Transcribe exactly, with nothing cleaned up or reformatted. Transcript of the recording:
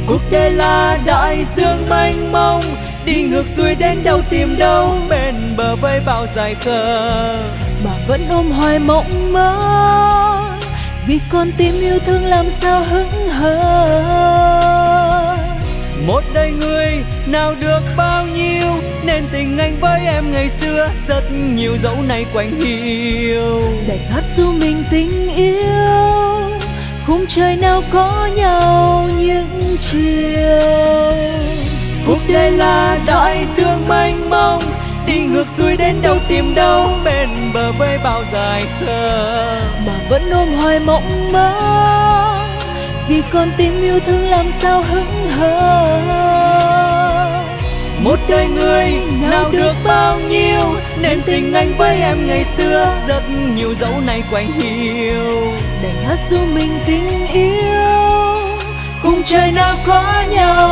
Cuộc đời là đại dương mênh mông, đi ngược xuôi đến đâu tìm đâu, bên bờ với bao dài khờ mà vẫn ôm hoài mộng mơ, vì con tim yêu thương làm sao hững hờ. Một đời người nào được bao nhiêu, nên tình anh với em ngày xưa rất nhiều dẫu nay quạnh hiu. Đành hát ru mình tình yêu, khung trời nào có nhau những chiều. Cuộc đời là đại dương mênh mông, đi ngược xuôi đến đâu tìm đâu, bên bờ với bao dài khờ mà vẫn ôm hoài mộng mơ, vì con tim yêu thương làm sao hững hờ. Một đời người nào được bao nhiêu, nên tình anh với em ngày xưa rất nhiều dẫu nay quạnh hiu. Đành hát ru mình tình yêu, khung trời nào có nhau